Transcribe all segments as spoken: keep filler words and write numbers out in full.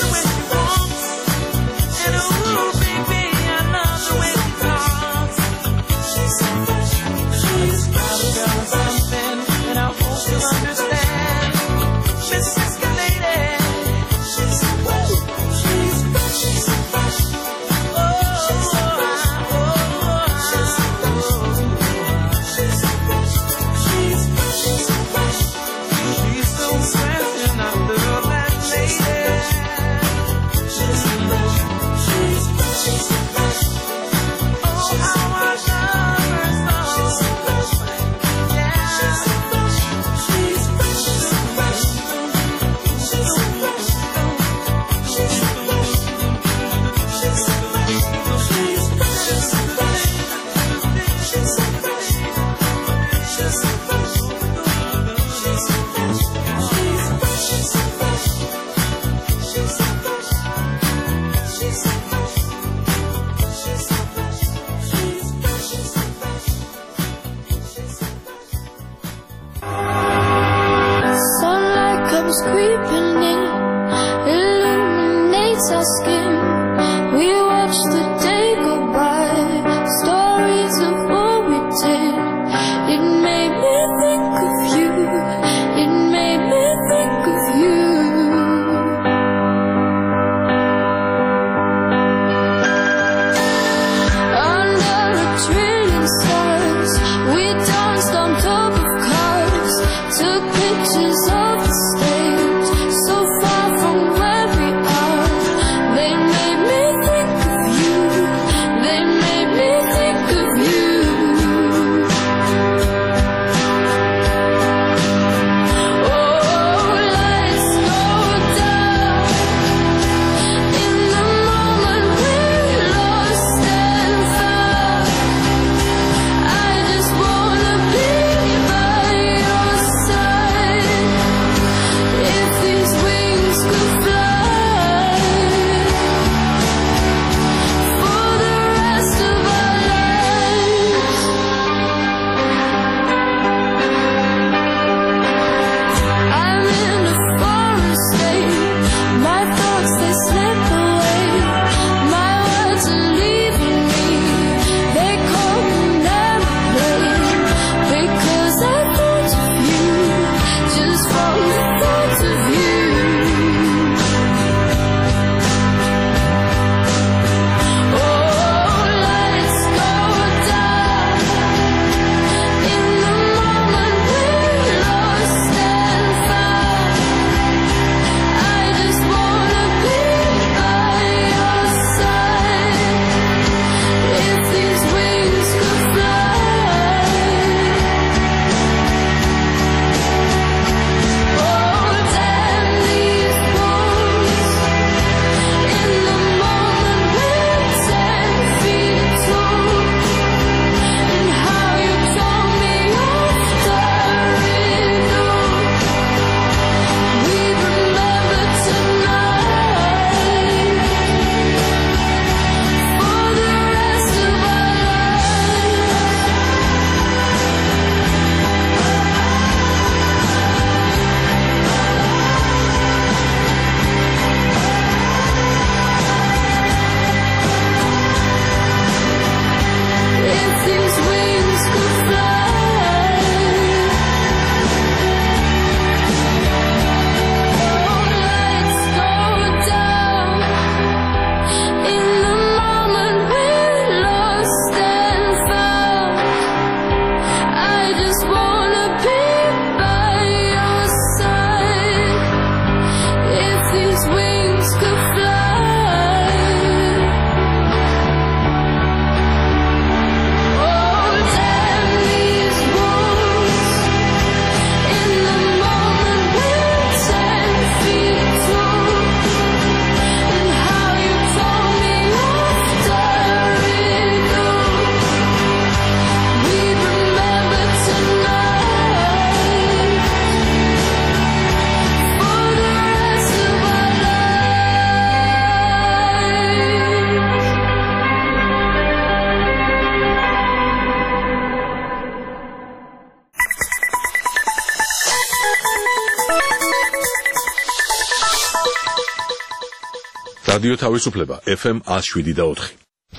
Creeping in, illuminates our skin. We watch the day go by, stories of what we did. It made me think of you, it made me think of you. Under a trillion stars, we danced on top of cars, took pictures of the stage. So far from where we are, made რადიო თავისუფლება ეფ ემ one oh seven და four.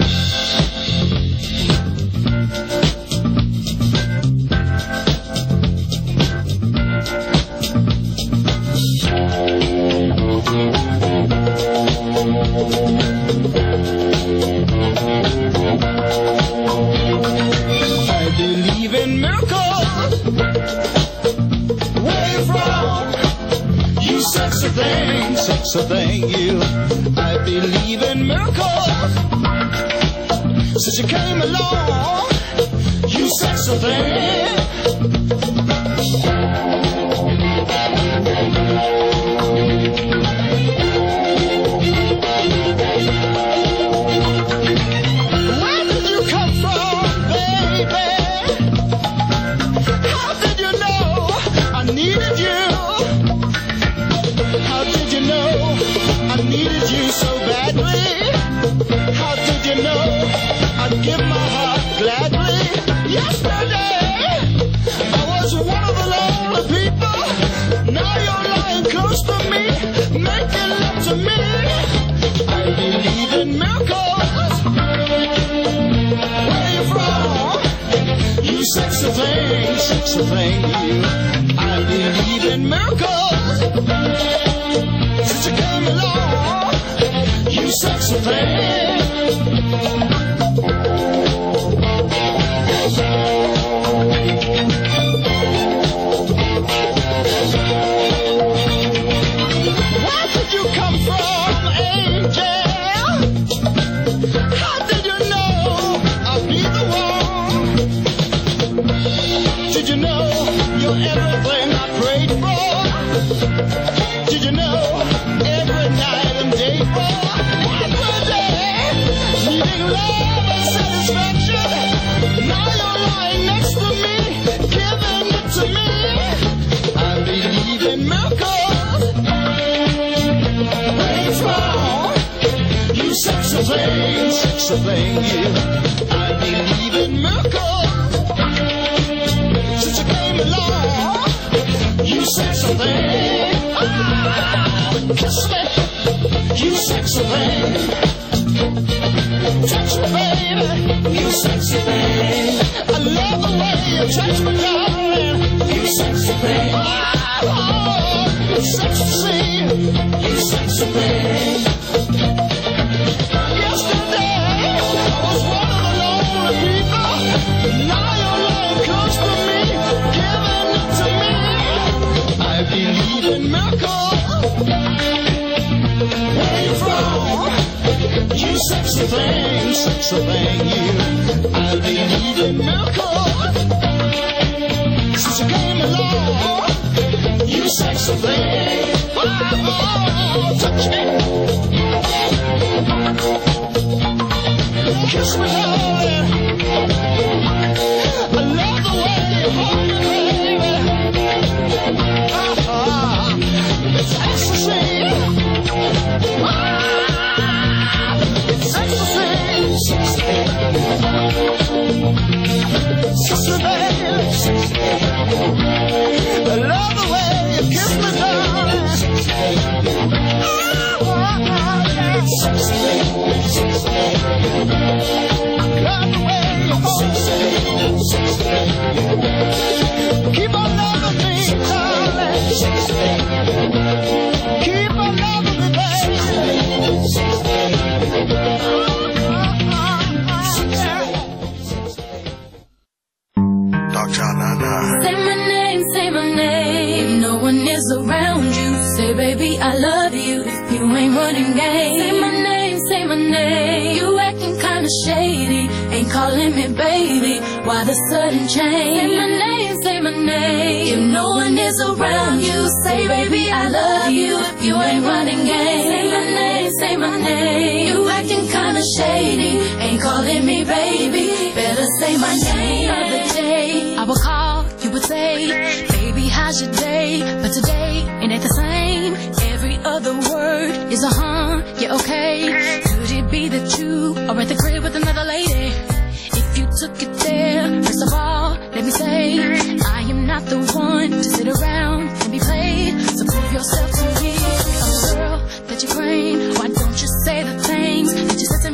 I believe in miracles. Where you from? You sexy thing, sexy thing, you. I believe in miracles. Since you came along, you sexy thing. Give my heart gladly. Yesterday I was one of the lonely people. Now you're lying close to me, making love to me. I believe in miracles. Where you from? You sexy thing, sexy thing, you. I believe in miracles. Since you came along, you sexy thing. Where did you come from, angel? How did you know I'd be the one? Did you know you're everything I prayed for? Did you know every night and day for? Every day, needing love and satisfaction. Now you're lying next to me, giving it to me. I believe in miracles. Where you from? You sexy thing, sexy thing, you. I believe in miracles. Since you came along, you sexy thing. Ah, kiss me, you sexy thing. Touch me, baby, you sexy thing. I love the way you touch me, darling. You sexy thing. Oh, oh, sexy, you sexy thing. Yesterday I was one of the lonely people. Now you're lying close to me, giving it to me. I believe in miracles. Where you from? You sexy thing, sexy thing, you. I believe in miracles. Since you came along, you sexy thing. Oh, oh, touch me. Kiss me, darling. I love the way you hold me, baby. Ah, it's ecstasy. Ah, it's ecstasy. Sister, baby. I love the way you kiss me, darling. Ah, ah, yeah. Love the way you hold me. Keep on loving me, darling. Keep on loving me, baby. Say my name, say my name. If no one is around you, say baby I love you. If you ain't running game, say my name, say my name. You acting kinda shady, ain't calling me baby. Why the sudden change? Say my name, say my name. If no one is around you, say baby I love you. If you ain't running game, say my name, say my name. You acting kinda shady, ain't calling me baby. Better say my name. The other day I would call, you would say, baby how's your day? But today it ain't the same. Every other word is a huh, yeah okay. Could it be that you are at the crib with another lady? If you took it there, first of all, let me say, I am not the one to sit around and be played. So prove yourself to me, I'm the girl that you claim. Why don't you say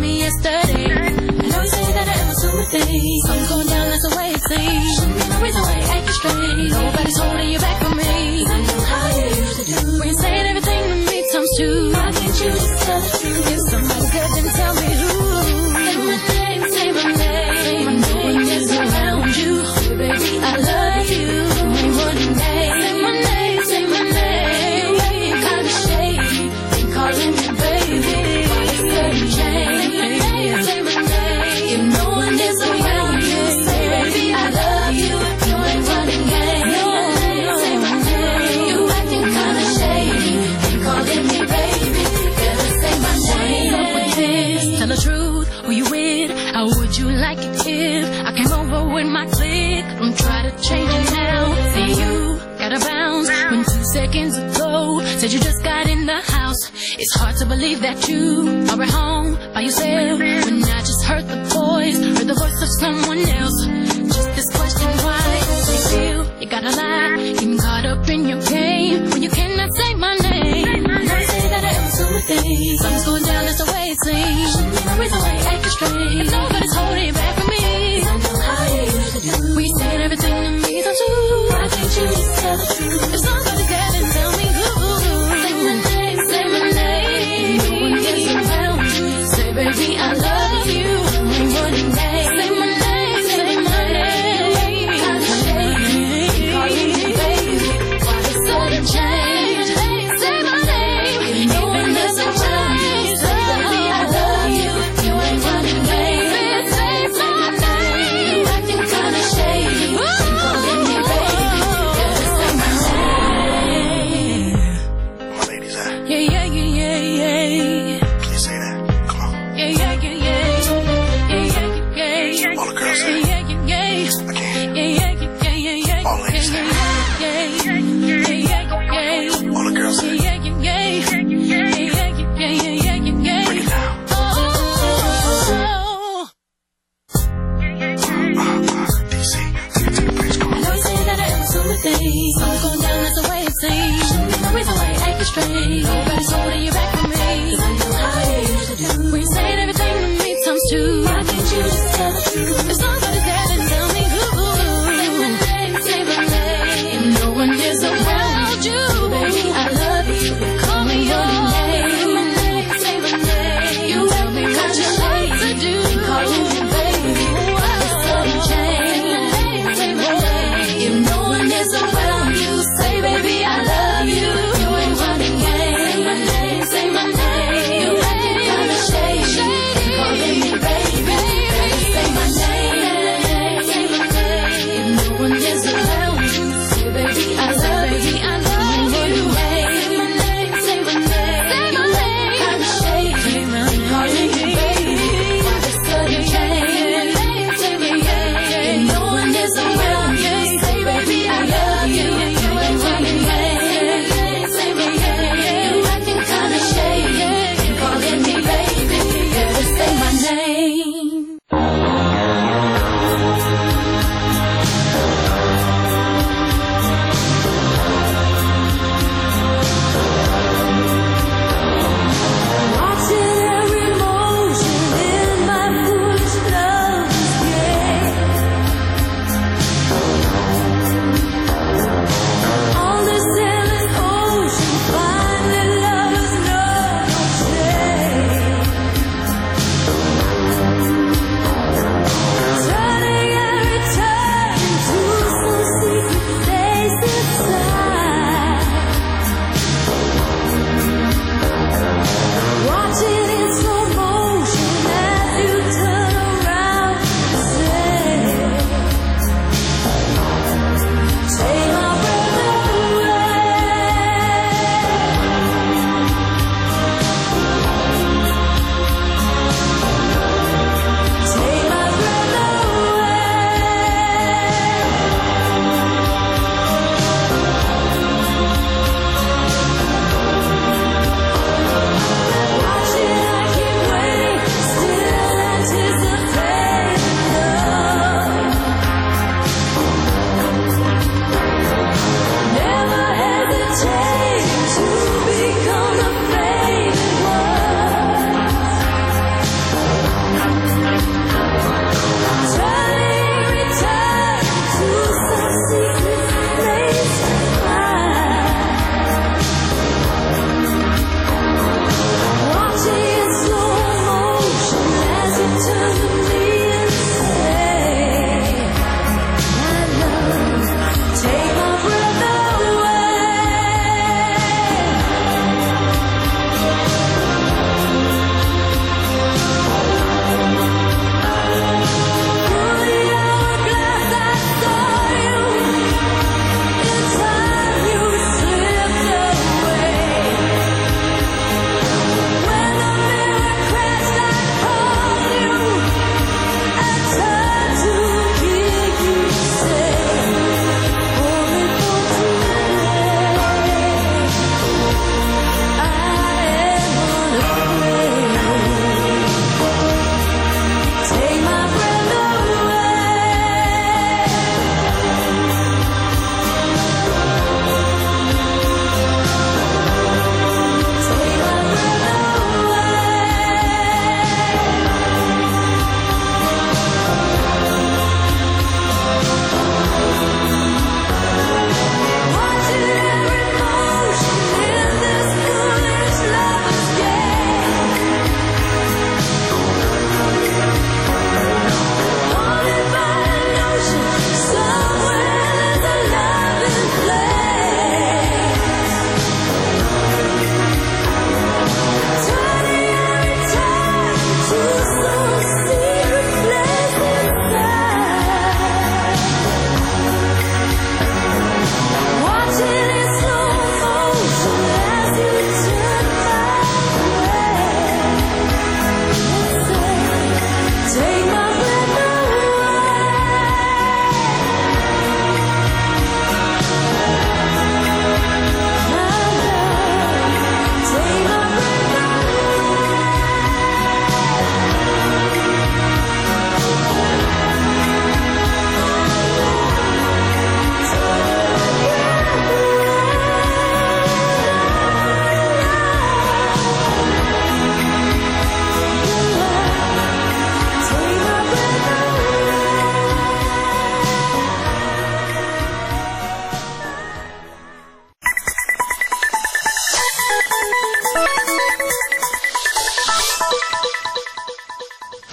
me yesterday. I know you say that I am a super thing. Something's going down, that's the way it seems. Shouldn't be no reason why you're acting strange. Nobody's holding you back from me. I know how you used to do. When you say everything to me times two. Why can't you just tell the truth? If somebody good, then tell me who. Say my name, say my name. Say my name is around you. Hey, baby, I love you. Only one name. Say my name, say my name. You kinda shady. They calling me baby. Why it's sudden change? Say my name, say my name. If no one is around you, say baby, I love you. You ain't running game. No, say my name. You acting kinda shady. They calling me baby. Better say my name. Tell the truth, who you with? How would you like it if I came over with my clique? Don't try to change it now. See you gotta bounce when two seconds ago said you just got in the house. It's hard to believe that you are at home by yourself when I just heard the voice, heard the voice of someone else. Just this question, why do you feel you gotta lie, getting caught up in your game when you cannot say my name? I know you say that I am a super thing. Something's going down, that's the way it seems. Shouldn't be no reason why you're acting strange. If nobody's holding you back from me, I know how you used to do. We said everything to me, don't you? Why can't you just tell the truth? If somebody's good, then tell me who. Say my name, say my name. No one gets around you. Say baby, I love you. Only one name. Say my name, say my name. Kinda shady, calling me baby. Why it's sudden change? Say my name. No one gets around you. Say baby, I love you. You ain't running game. Say my name. You acting kinda shady. Calling me baby. Better say my name.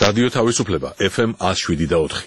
რადიო თავისუფლება ეფ ემ one oh seven და four.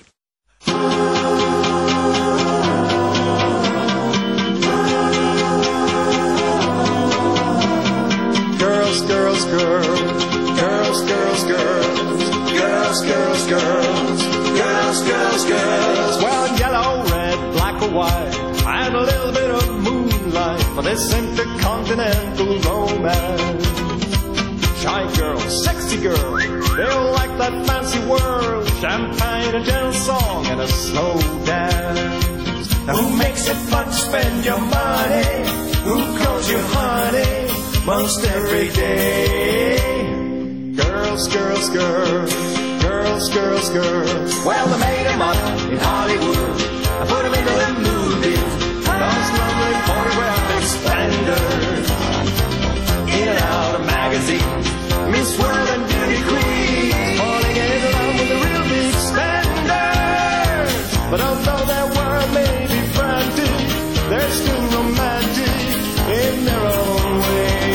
Girls, girls, girls, girls, girls, girls, girls, girls, girls, girls, girls, girls. Well, yellow, red, black or white, and a little bit of moonlight for this intercontinental romance. Shy girl, sexy girl, they all like that fancy world, champagne, a gentle song, and a slow dance. Now who makes it fun to spend your money? Who calls you honey most every day? Girls, girls, girls, girls, girls, girls. Well, they made them up in Hollywood. I put them into the movies, those lovely photographic splendors. In and out of magazines, Miss World and Beauty Queen, falling in love with the real big spenders. But although their world may be frantic, they're still romantic in their own way.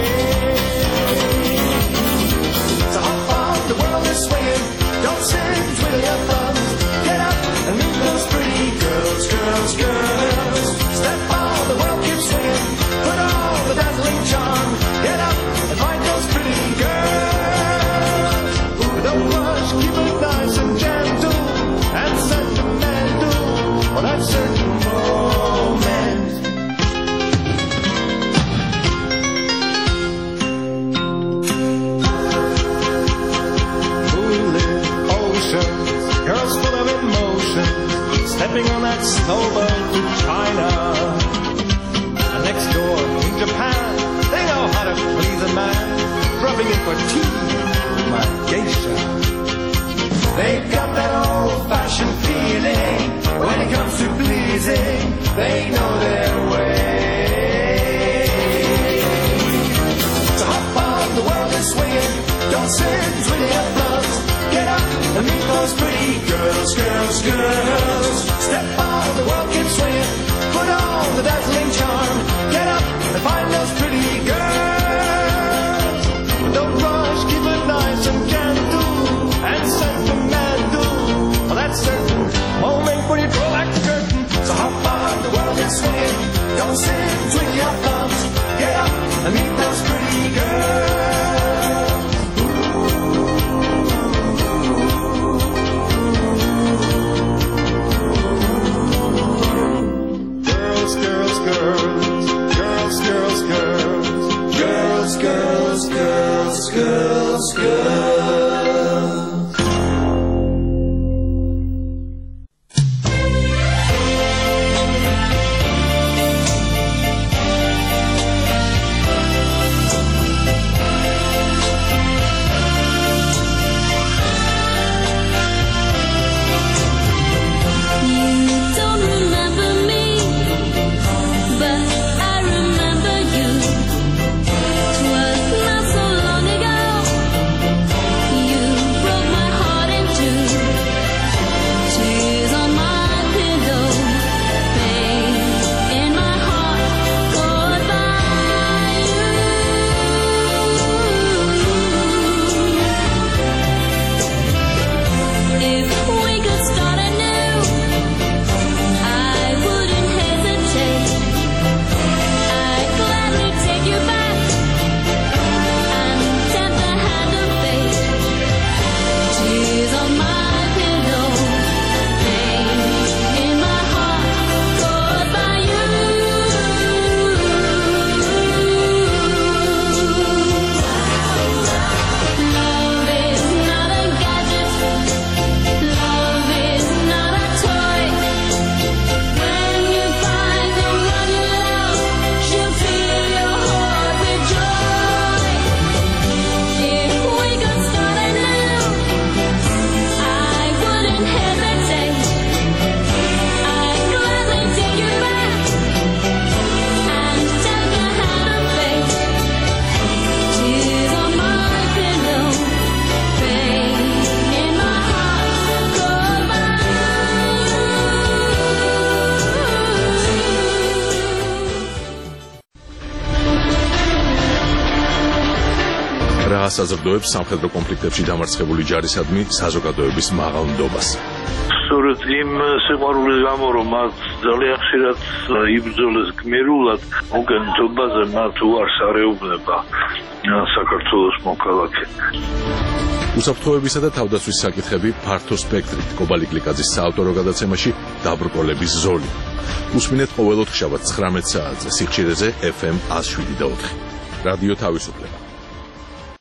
So hop on, the world is swinging, don't sit and twiddle your thumbs. Get up and meet those pretty girls, girls, girls. Step on, the world keeps swinging, put on the dazzling charm. Get up and find those pretty girls. Ooh, don't rush, keep it nice and gentle and sentimental for that certain moment. Moonlit oceans, girls full of emotion, stepping on that snowboat to China. And next door in Japan, they know how to please a man, rubbing it for tea, my geisha. They've got that old-fashioned feeling when it comes to pleasing. They know their way. So hop on, the world is swinging. Don't sit and twiddle your thumbs. Get up and meet those pretty girls, girls, girls. Step on, the world keeps swinging. Put on the dazzling charm. Get up and find those pretty girls. Don't rush, keep it nice and gentle and sentimental for that certain moment when you draw back the curtain. So hop on, the world is swinging. Don't sit and twiddle your thumbs. Get up and meet those pretty girls. Girls, girls, girls, girls, girls, girls, girls, girls, girls, girls. But I remember you. 'Twas not so long ago. რა ასაზრდოებს სამხედრო კონფლიქტებში დამარცხებული ჯარისადმი საზოგადოების მაღალ ნდობას. სწორედ იმ სიყვარულის გამო, რომ მათ ძალიან ხშირად იბრძოლეს გმირულად, მოგენთობაზე მათ უარს არეუბნება საქართველოს მოქალაქე. უსაფრთხოებისა და თავდაცვის საკითხები ფართო სპექტრით კობალი გლიკაძის საავტორო გადაცემაში დაბრკოლების ზოლი. უსმინეთ ყოველ ოთხშაბათს ცხრამეტ საათზე სიხშირეზე ეფ ემ ათს შვიდი და ოთხი. რადიო თავისუფლება.